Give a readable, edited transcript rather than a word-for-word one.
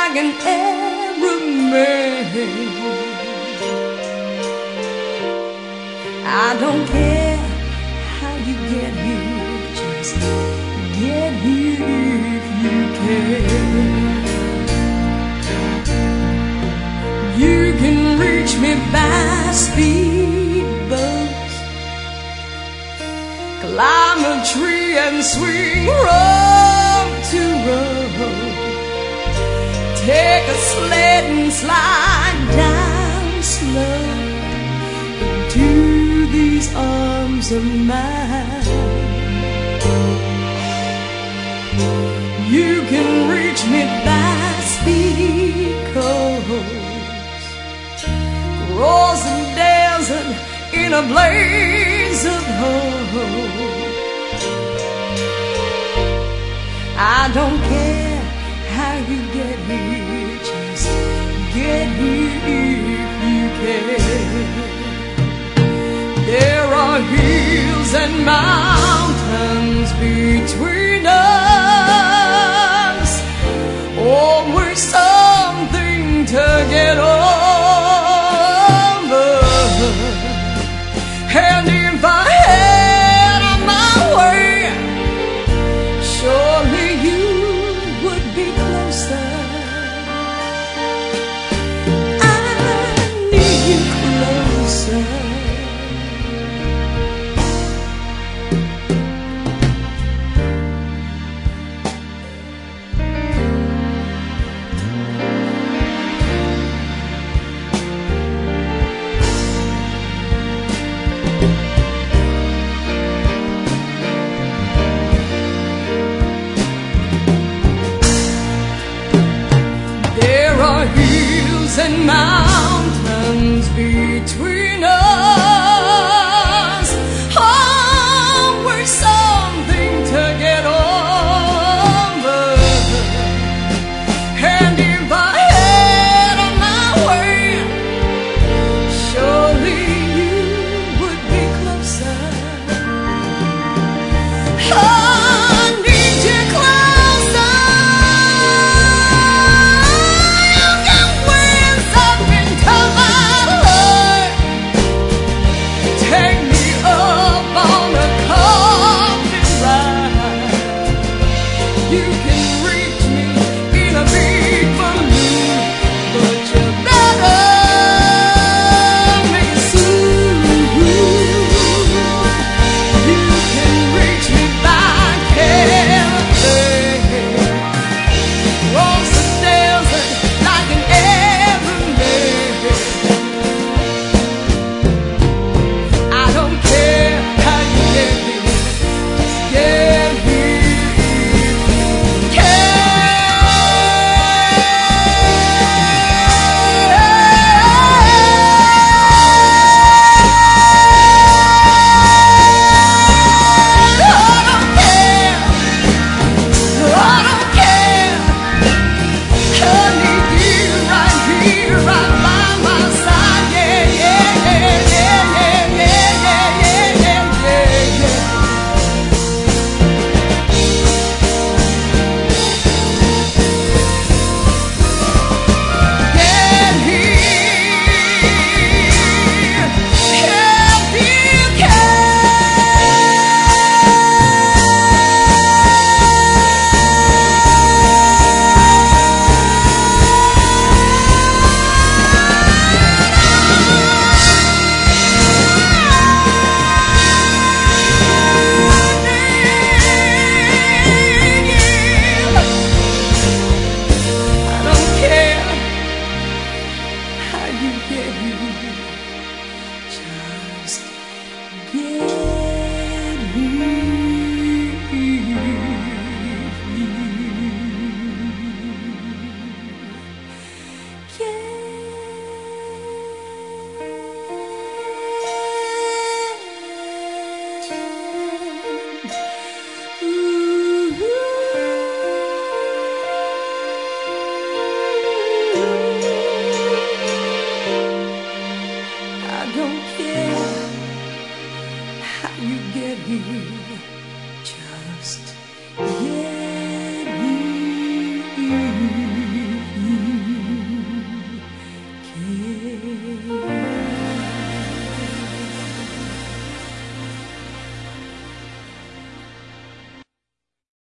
like an Arab man. I don't care how you get here, just get here if you can. You can reach me by speedboat, climb a tree and swing rope to rope, take a sled and slide down slow into these arms of mine. You can reach me by speed coast, across the desert in a blaze of hope. I don't care how you get here, just get here if you can. There are hills and mountains between us, always something to get over. And if I had on my way, surely you would be closer. I need you closer. Hills and mountains between us, always something to get over. And if I had on my way, surely you would be closer. I need you closer. You can reach me in a big balloon, but you better make it soon. You can reach me by caravan, cross the desert like an Arab man. I don't care how you get here, just get here. Just get I don't care how you get here.